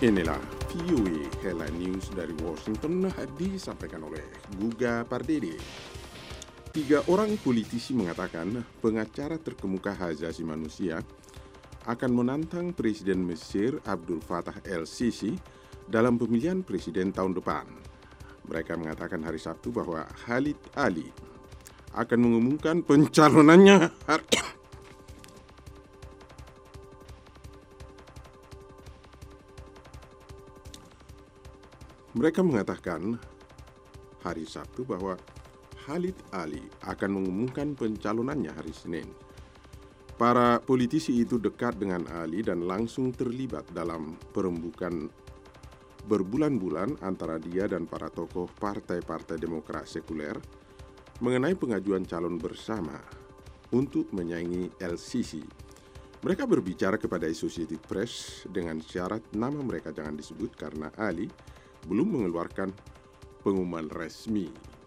Inilah VOA Headline News dari Washington disampaikan oleh Guga Pardede. 3 orang politisi mengatakan pengacara terkemuka hak asasi manusia akan menantang Presiden Mesir Abdul Fattah el-Sisi dalam pemilihan presiden tahun depan. Mereka mengatakan hari Sabtu bahwa Khalid Ali akan mengumumkan pencalonannya Mereka mengatakan hari Sabtu bahwa Khalid Ali akan mengumumkan pencalonannya hari Senin. Para politisi itu dekat dengan Ali dan langsung terlibat dalam perembukan berbulan-bulan antara dia dan para tokoh partai-partai Demokrat sekuler mengenai pengajuan calon bersama untuk menyaingi el-Sisi. Mereka berbicara kepada Associated Press dengan syarat nama mereka jangan disebut karena Ali belum mengeluarkan pengumuman resmi.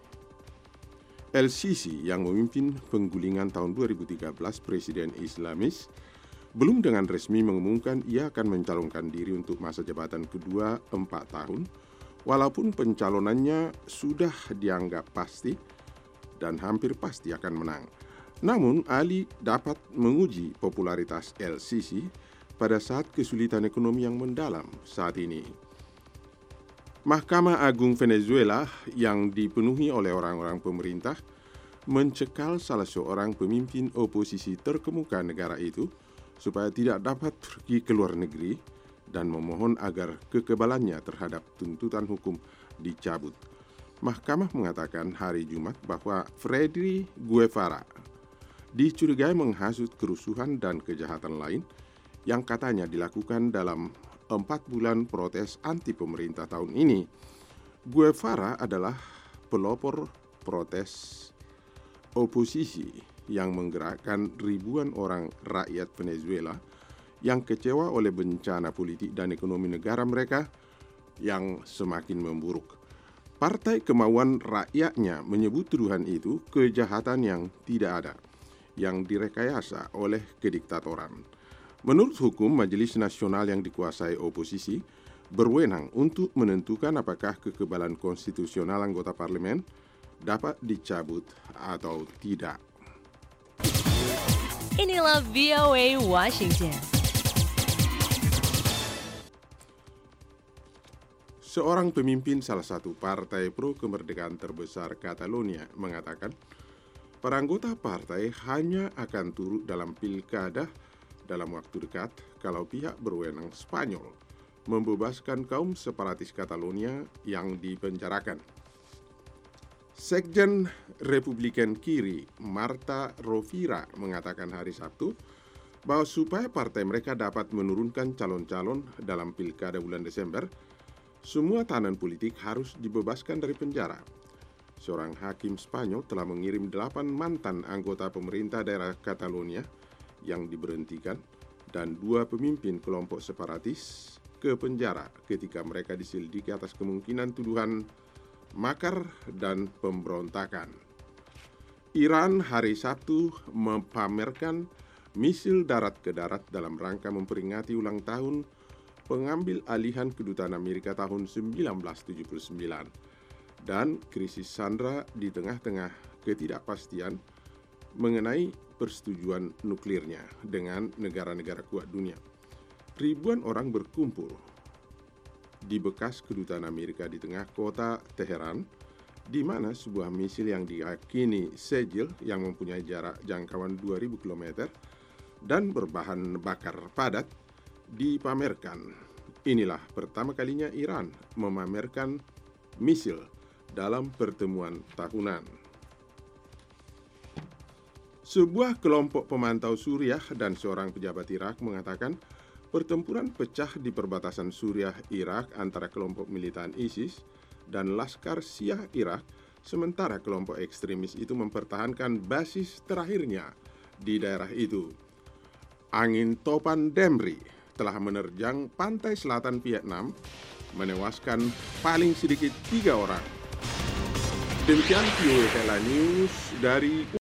El-Sisi yang memimpin penggulingan tahun 2013 Presiden Islamis belum dengan resmi mengumumkan ia akan mencalonkan diri untuk masa jabatan kedua 4 tahun, walaupun pencalonannya sudah dianggap pasti dan hampir pasti akan menang. Namun Ali dapat menguji popularitas el-Sisi pada saat kesulitan ekonomi yang mendalam saat ini. Mahkamah Agung Venezuela yang dipenuhi oleh orang-orang pemerintah mencekal salah seorang pemimpin oposisi terkemuka negara itu supaya tidak dapat pergi ke luar negeri dan memohon agar kekebalannya terhadap tuntutan hukum dicabut. Mahkamah mengatakan hari Jumat bahwa Freddy Guevara dicurigai menghasut kerusuhan dan kejahatan lain yang katanya dilakukan dalam 4 bulan protes anti pemerintah tahun ini. Guevara adalah pelopor protes oposisi yang menggerakkan ribuan orang rakyat Venezuela yang kecewa oleh bencana politik dan ekonomi negara mereka yang semakin memburuk. Partai Kemauan Rakyatnya menyebut tuduhan itu kejahatan yang tidak ada, yang direkayasa oleh kediktatoran. Menurut hukum, Majelis Nasional yang dikuasai oposisi berwenang untuk menentukan apakah kekebalan konstitusional anggota parlemen dapat dicabut atau tidak. Inilah VOA Washington. Seorang pemimpin salah satu partai pro kemerdekaan terbesar Catalonia mengatakan para anggota partai hanya akan turut dalam pilkada dalam waktu dekat kalau pihak berwenang Spanyol membebaskan kaum separatis Catalonia yang dipenjarakan. Sekjen Republikan Kiri Marta Rovira mengatakan hari Sabtu bahwa supaya partai mereka dapat menurunkan calon-calon dalam pilkada bulan Desember, semua tahanan politik harus dibebaskan dari penjara. Seorang hakim Spanyol telah mengirim 8 mantan anggota pemerintah daerah Catalonia yang diberhentikan dan 2 pemimpin kelompok separatis ke penjara ketika mereka diselidiki atas kemungkinan tuduhan makar dan pemberontakan. Iran hari Sabtu memamerkan misil darat ke darat dalam rangka memperingati ulang tahun pengambil alihan kedutaan Amerika tahun 1979 dan krisis Sandra di tengah-tengah ketidakpastian mengenai persetujuan nuklirnya dengan negara-negara kuat dunia. Ribuan orang berkumpul di bekas kedutaan Amerika di tengah kota Teheran, di mana sebuah misil yang diyakini Segil yang mempunyai jarak jangkauan 2000 km dan berbahan bakar padat dipamerkan. Inilah pertama kalinya Iran memamerkan misil dalam pertemuan tahunan. Sebuah kelompok pemantau Suriah dan seorang pejabat Irak mengatakan pertempuran pecah di perbatasan Suriah-Irak antara kelompok militan ISIS dan Laskar Syiah Irak, sementara kelompok ekstremis itu mempertahankan basis terakhirnya di daerah itu. Angin topan Demri telah menerjang pantai selatan Vietnam, menewaskan paling sedikit 3 orang. Demikian VOA Headline News dari